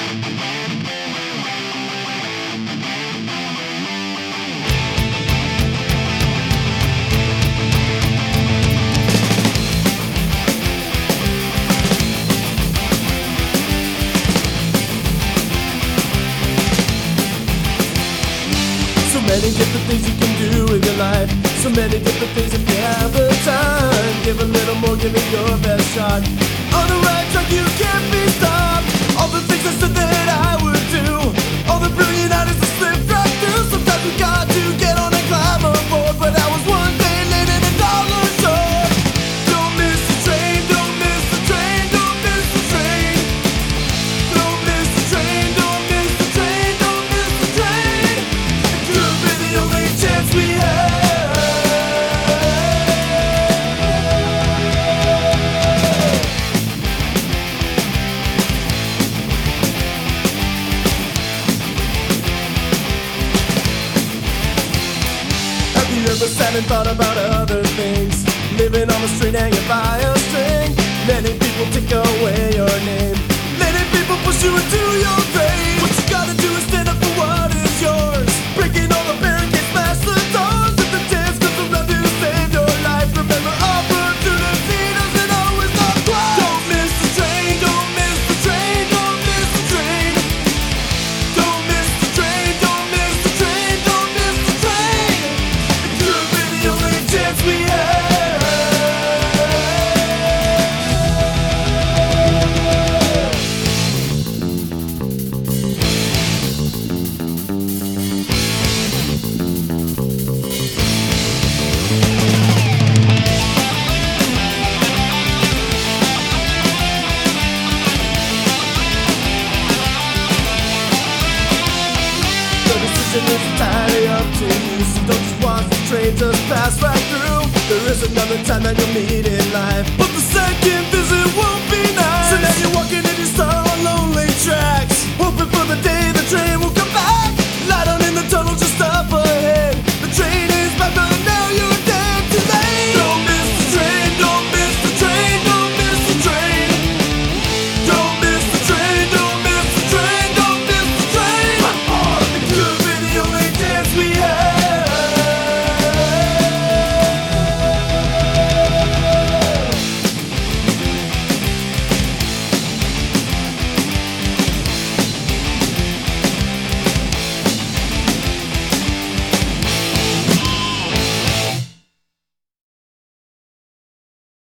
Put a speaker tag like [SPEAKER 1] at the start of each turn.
[SPEAKER 1] So many different things you can do in your life. So many different things if you have the time. Give a little more, give it your best shot. On the right track you can't be stopped. All the things I said that I would do, all the brilliant ideas that slipped right through. Sometimes we got to get on and climb aboard, but I was one day late and $1 short. Don't miss the train, don't miss the train, don't miss the train. Don't miss the train, don't miss the train, don't miss the train. It could be the only chance we have. Have you ever sat and thought about other things? Living on the street hanging by a string. Letting people take away your name. Letting people push you into your grave. What you gotta do is stand up for what is yours. Breaking all the barricades, smash the doors. If the chance comes around to save your life, remember opportunity doesn't always knock twice. Don't miss the train, don't miss the train, don't miss the train. Don't miss the train, don't miss the train, don't miss the train. It could be the only chance we have. The decision is entirely up to you, so don't just watch the train just pass right through. There is another time that you'll meet in life, but the second visit won't be nice. So